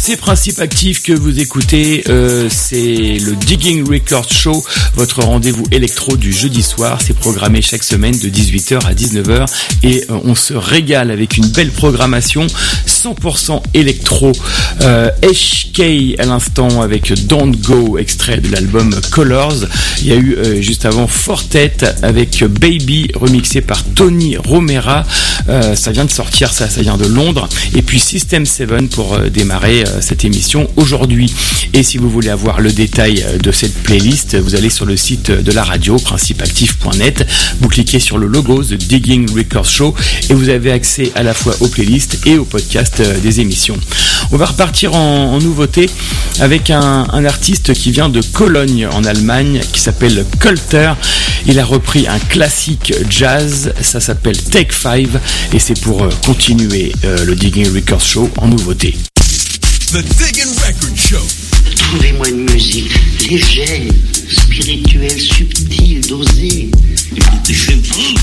C'est Principe Actif que vous écoutez, c'est le Digging Records Show, votre rendez-vous électro du jeudi soir. C'est programmé chaque semaine de 18h à 19h et on se régale avec une belle programmation 100% électro. HK à l'instant avec Don't Go, extrait de l'album Colors. Il y a eu juste avant Fortet avec Baby, remixé par Tony Romera. Ça vient de sortir, ça vient de Londres. Et puis System 7 pour démarrer cette émission aujourd'hui. Et si vous voulez avoir le détail de cette playlist, vous allez sur le site de la radio, principeactif.net. Vous cliquez sur le logo The Digging Records Show et vous avez accès à la fois aux playlists et aux podcasts des émissions. On va repartir en nouveauté avec un artiste qui vient de Cologne en Allemagne qui s'appelle Kolter. Il a repris un classique jazz, ça s'appelle Take 5 et c'est pour continuer le Digging Records Show en nouveauté. The Digging Record Show. Trouvez-moi une musique légère, spirituelle, subtile, dosée. Je sais pas.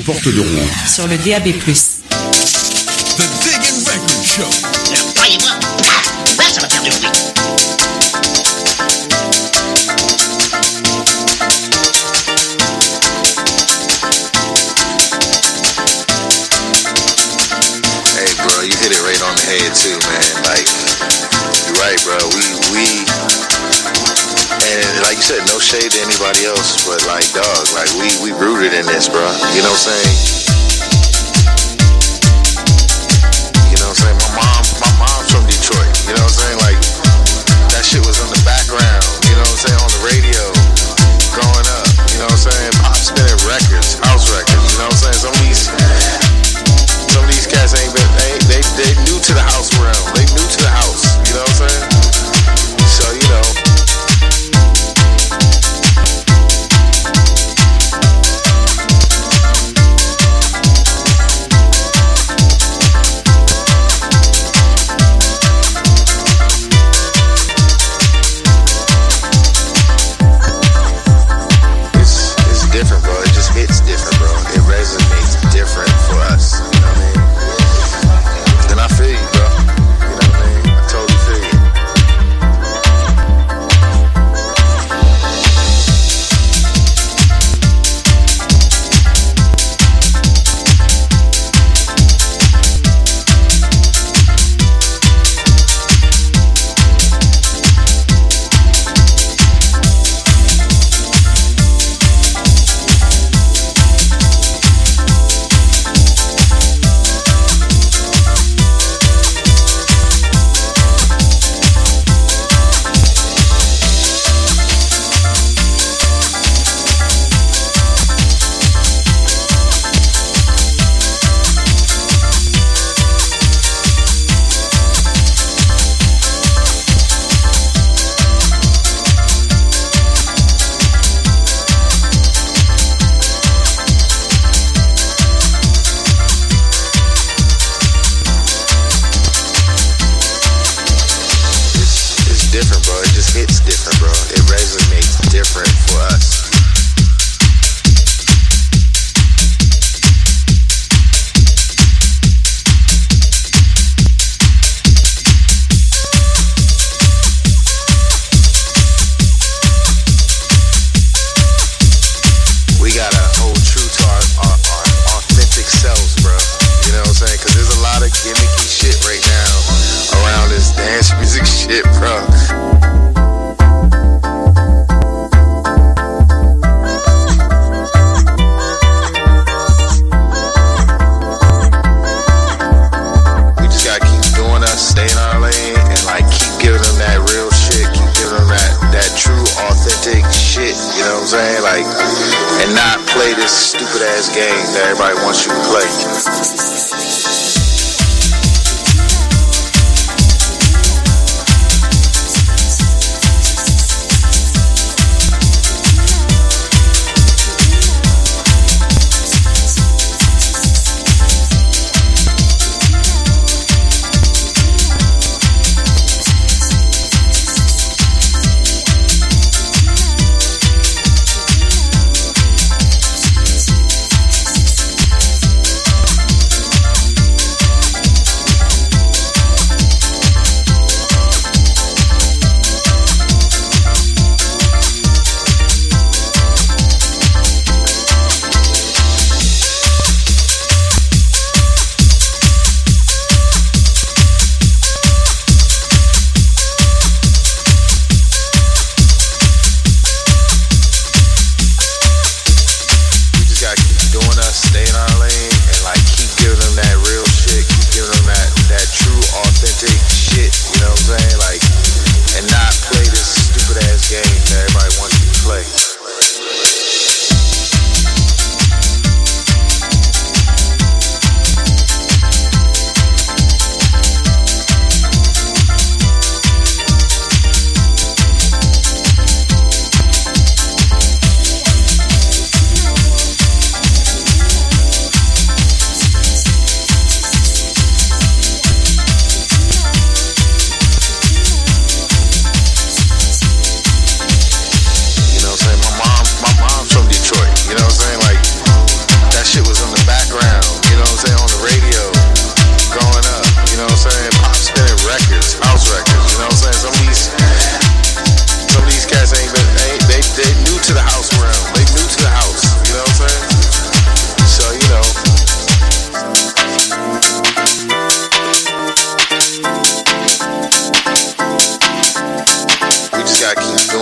porte de Rouen. Sur le DAB+. The Diggin' Record Show. Alors, croyez-moi, là, ça va faire du bruit. Hey, bro, you hit it right on the head too, man. Like, you're right, bro. We, and like you said, no shade to anybody else, but like, dog, like we rooted in this, bro. You know what I'm saying? You know what I'm saying? My mom's from Detroit. You know what I'm saying? Like, that shit was in the background. You know what I'm saying? On the radio, growing up. You know what I'm saying? Pop spinning records, house records. You know what I'm saying? Some of these cats ain't been, they new to the house realm. They new to the house. You know what I'm saying? So, you know. It's different, bro. It just hits different, bro. It resonates different for us. You know what I mean? And I feel you, bro. You know what I mean? I totally feel you. Different, bro. It just hits different, bro. It resonates different for us. We gotta hold true to our authentic selves, bro. You know what I'm saying? Because there's a lot of gimmicky shit right now around this dance music shit, bro. We just gotta keep doing us, stay in our lane, and like keep giving them that real shit, keep giving them that true, authentic shit. You know what I'm saying? Like, and not play this stupid ass game that everybody wants you to play.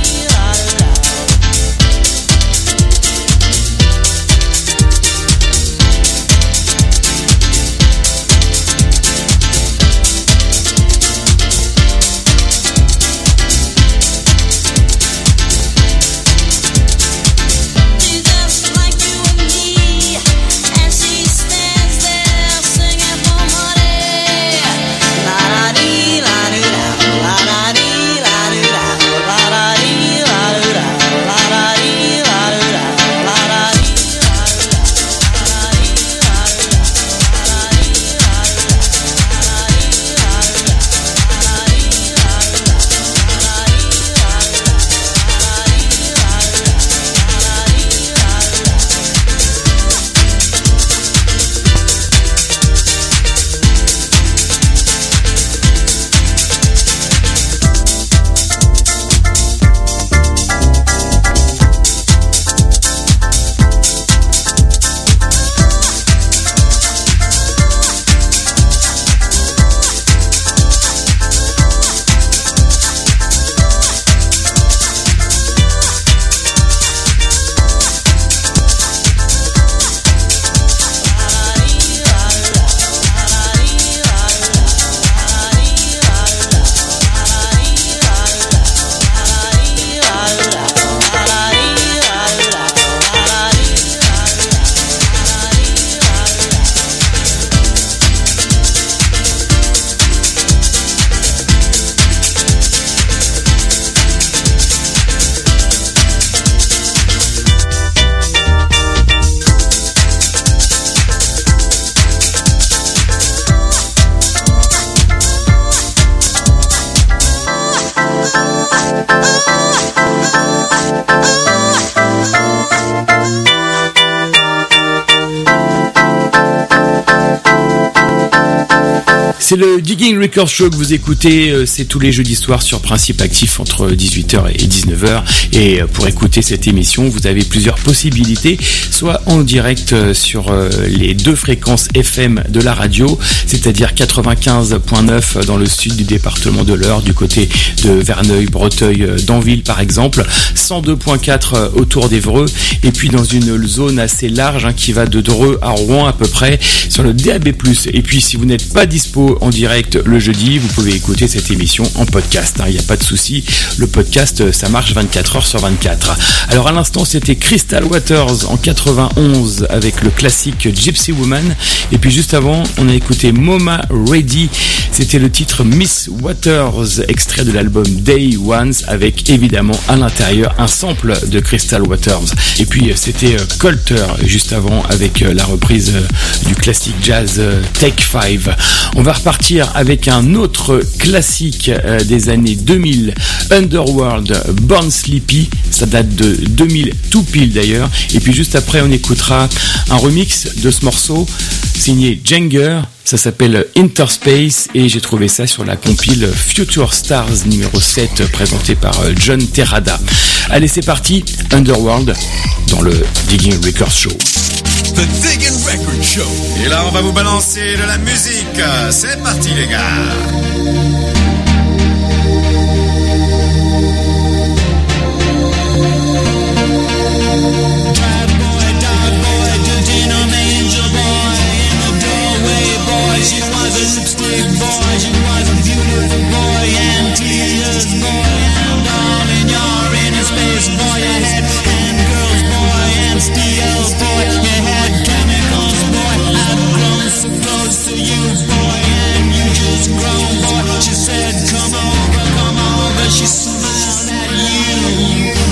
C'est le Digging Record Show que vous écoutez, c'est tous les jeudis soirs sur Principe Actif entre 18h et 19h. Et pour écouter cette émission, vous avez plusieurs possibilités, soit en direct sur les deux fréquences FM de la radio, c'est-à-dire 95.9 dans le sud du département de l'Eure, du côté de Verneuil, Breteuil, Danville par exemple, 102.4 autour d'Évreux, et puis dans une zone assez large qui va de Dreux à Rouen à peu près, sur le DAB+. Et puis si vous n'êtes pas dispo en direct le jeudi, vous pouvez écouter cette émission en podcast, il n'y a pas de souci, le podcast ça marche 24h sur 24. Alors à l'instant c'était Crystal Waters en 91 avec le classique Gypsy Woman, et puis juste avant on a écouté Moma Ready, c'était le titre Miss Waters, extrait de l'album Day Ones, avec évidemment à l'intérieur un sample de Crystal Waters. Et puis c'était Colter juste avant avec la reprise du classique jazz Take 5. On va repartir partir avec un autre classique des années 2000, Underworld, Born Sleepy. Ça date de 2000 tout pile d'ailleurs. Et puis juste après, on écoutera un remix de ce morceau signé Jenger. Ça s'appelle Interspace et j'ai trouvé ça sur la compile Future Stars numéro 7 présentée par John Terrada. Allez, c'est parti, Underworld dans le Digging Records Show. The Digging Record Show. Et là, on va vous balancer de la musique. C'est parti, les gars. She was a lipstick boy, she was a beautiful boy, and tears boy, and darling, you're in a space boy, you had hand girls boy, and steel boy, you had chemicals boy, I've grown so close to you boy, and you just grown boy, she said come over, she smiled at you boy.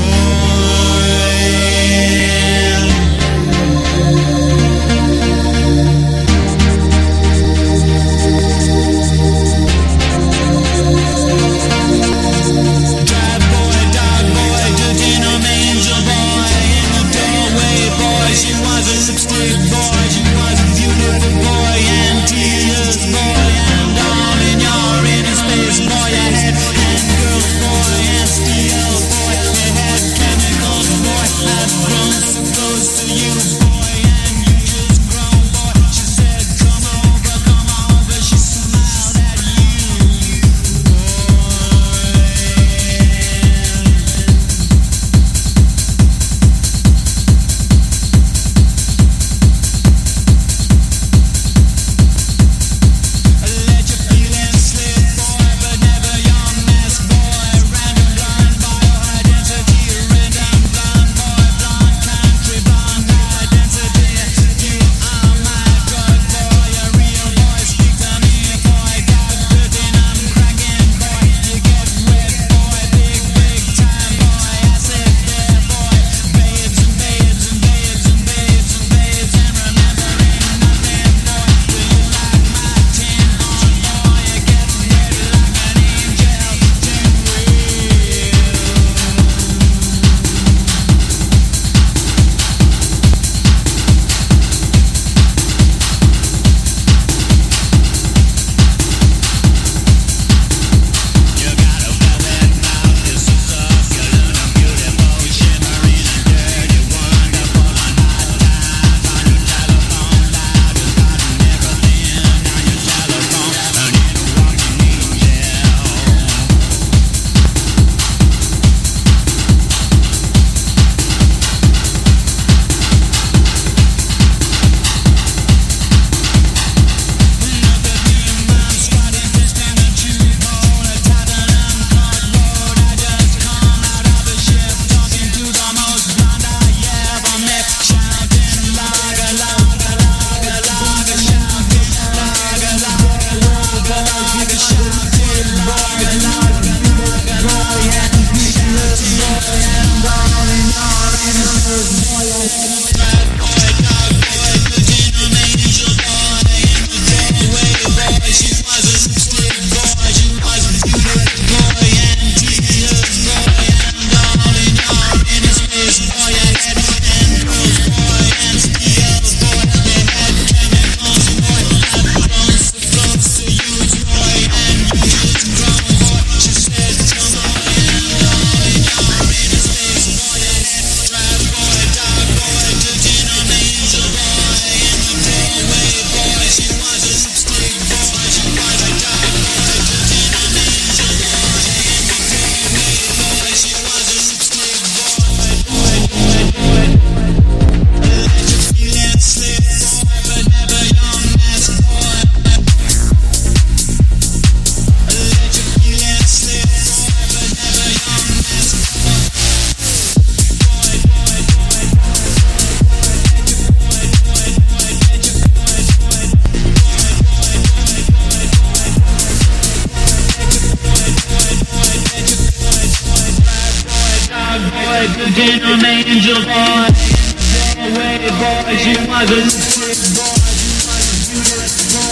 Did an angel boy, away boy, she was a sick boy, she was a beautiful boy, and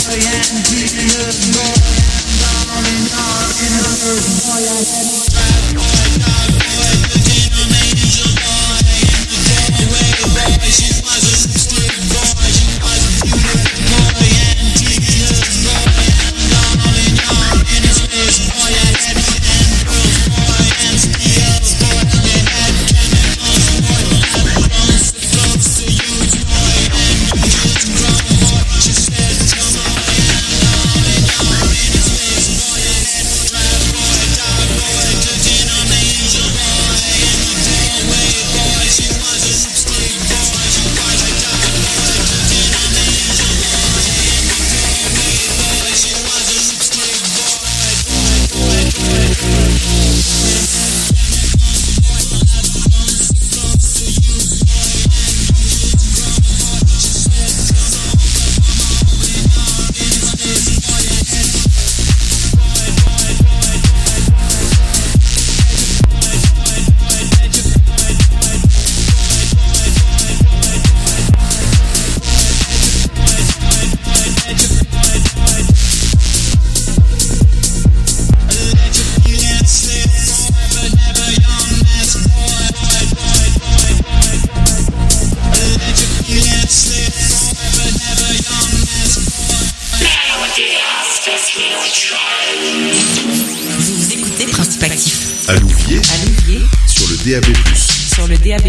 Vous écoutez Principe Actif. À Louviers, sur le DAB+. Sur le DAB+.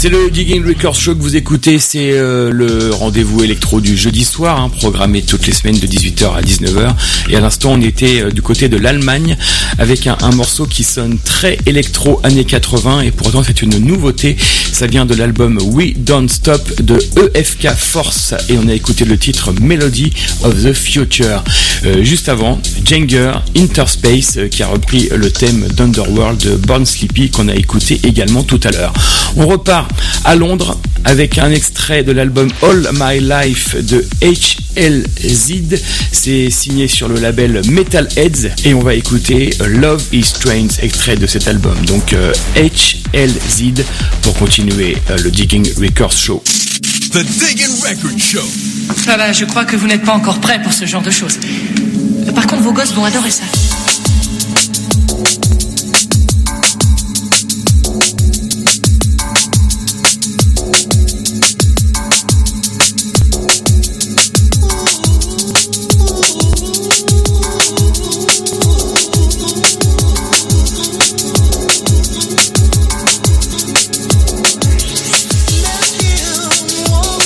le Digging Records Show que vous écoutez, c'est le rendez-vous électro du jeudi soir, programmé toutes les semaines de 18h à 19h. Et à l'instant, on était du côté de l'Allemagne avec un morceau qui sonne très électro années 80 et pourtant c'est une nouveauté. Ça vient de l'album We Don't Stop de EFK Force et on a écouté le titre Melody of the Future. Juste avant, Jenger Interspace qui a repris le thème d'Underworld de Born Sleepy qu'on a écouté également tout à l'heure. On repart à Londres avec un extrait de l'album All My Life de HLZ. C'est signé sur le label Metalheads et on va écouter Love is Strange, extrait de cet album. Donc HLZ pour continuer le Digging Records Show. The Digging Record Show. Ça va, je crois que vous n'êtes pas encore prêt pour ce genre de choses. Par contre, vos gosses vont adorer ça.